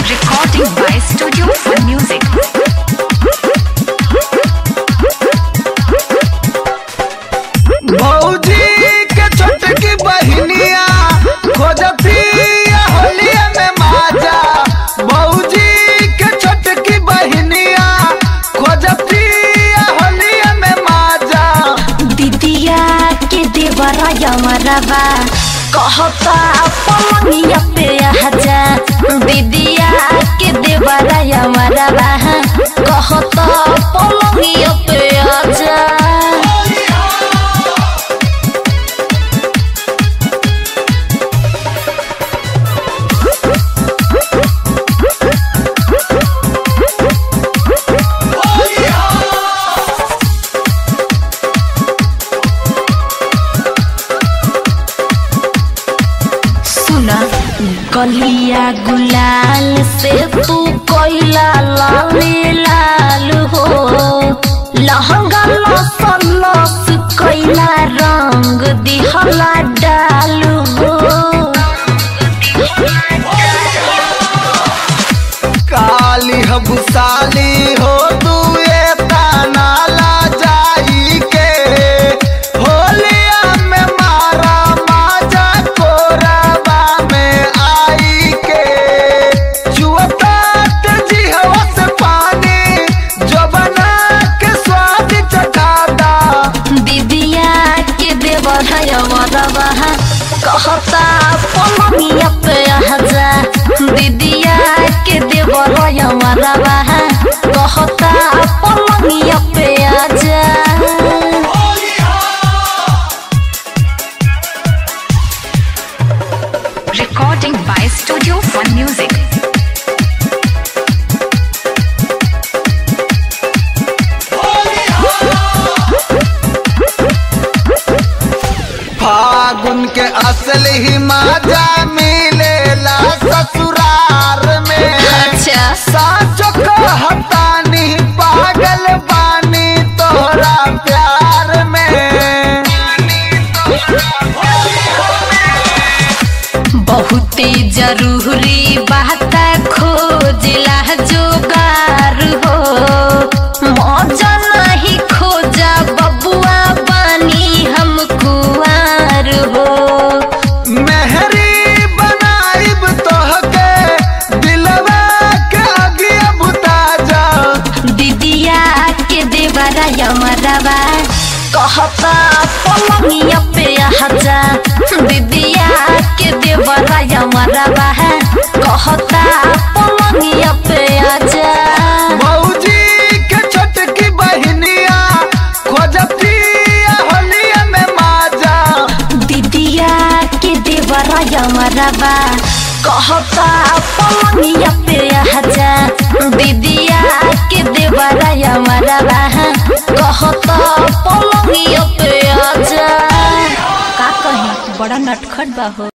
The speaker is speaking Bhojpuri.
Recording by Studio for Music. भौजी के छोटकी बहिनिया खोजती होलिया में माजा। भौजी के छोटकी बहिनिया खोजती होलिया में माजा। दीदिया के देवरा यमरवा कहता पलंगिया पे आजा। दीदिया के देवरा यमरवा कहता पलंगिया पे आजा। गलिया गुलाल से तू कोइला लाल लाल हो। लहंगा लस लस कोइला रंग दिहला डाल हो। काली हबुसाली हो तू ये ताना ला जाई के। होलिया में मारा माजा कोराबा में आई के। जुआतात जी हवा से पानी जो बना के स्वाद चखाता। दीदिया के देवरा यमरवा कहता पलंगिया पे आजा। दीदिया के देवरा यमरवा कहता पलंगिया पे आजा। Recording by Studio for Music. फागुन के असल ही माजा मिलेला ससुरार में। अच्छा साचो कहतानी पागल बानी तोरा प्यार में। बहुते जरूरी बात खोजला जोगार हो। मौजा नहीं खोजा बबुआ बानी हम कुआर हो। मेहरी बनाइब तोहके दिलवा के आगिया बुता जा। दीदिया के देवरा यमरवा कहता पलंगिया पे आजा। दीदिया के देवरा यमरवा कहता पलंगिया पे आजा। भौजी के छोटकी बहिनिया खोजती होलिया में माजा। दीदिया के देवरा यमरवा कहता पलंगिया पे आजा। दीदिया के देवरा यमरवा कहता पलंगिया पे आजा। का कहीं बड़ा नटखट बा हो।